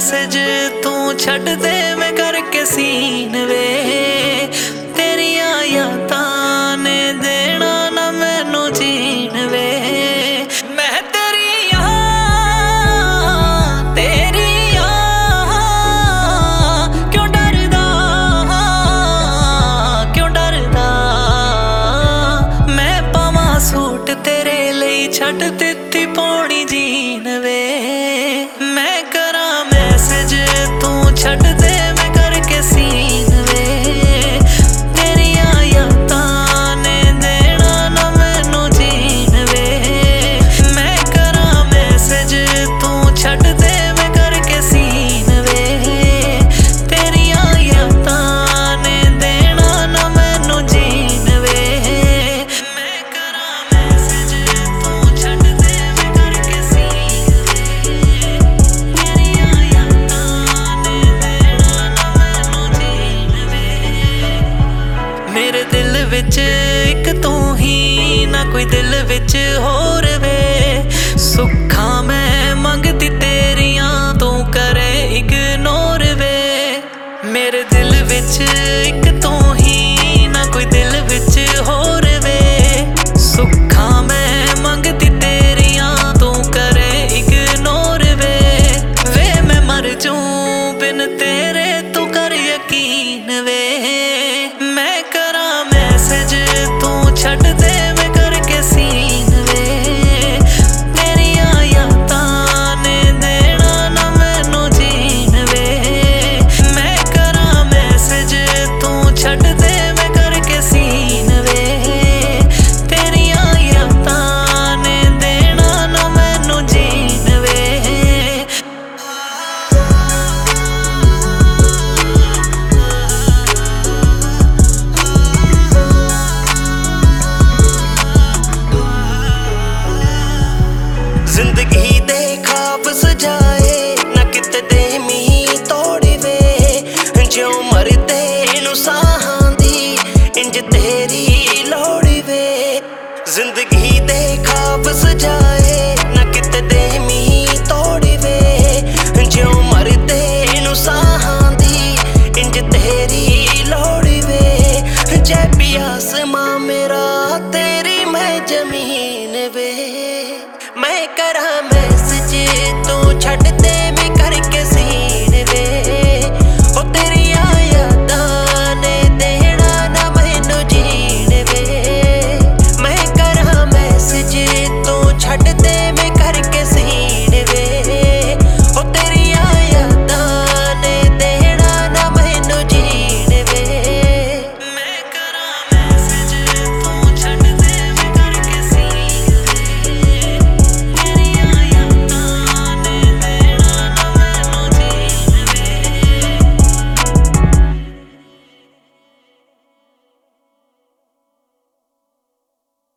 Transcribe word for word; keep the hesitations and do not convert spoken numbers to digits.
message तू छड़ दे मैं करके सीन वे तेरिया यादां ने देना ना मैनू जीन वे मैं तेरी याद तेरी याद क्यों डरदा क्यों डरदा मैं पावां सूट तेरे लिए छड़ दित्ती पौनी जीन वे मैं करा मैसेज तू छड़ दे मैं करके सीन वे तेरिया यादां ने देना ना मैनू जीन वे मैं करा मैसेज तू छड़ दे मैं करके सीन वे तेरिया यादां ने देना ना मैनू जीन वे मैं करा मैसेज तू छड़ दे मैं करके सीन वे तेरिया यादां ने देना ना मैनू जीन वे मेरे दिल विच इक तू ही ना कोई दिल विच होर वे सुखा मैं मंगदी तेरियां तू करे इग्नोर वे मेरे दिल विच इक तू ही ना कोई दिल विच होर वे सुखा मैं मंगदी तेरियां तू करे इग्नोर वे वे मैं मर जूं बिन तेरे तू कर यकीन वे मैं करा मैसेज तू छड़ दे मैं करके सीन वे तेरिया यादां ने देना ना मैनू जीन वे मैं करा मैसेज तू छड़ दे मैं करके सीन वे तेरिया यादां ने देना ना मैनू जीन वे जिंदगी दे ख्वाब सजाए ना किते दे मी तोड़ी वे ज्यों मरदे नू साहां दी इंज तेरी लोड़ी वे जिंदगी दे ख्वाब सजाए ना किते दे मी तोड़ी वे ज्यों मरदे नू साहां दी इंज तेरी लोड़ी वे जै पियास मां मेरा तेरी मैं जमीन वे मैं करा मैसेज तू छड़ दे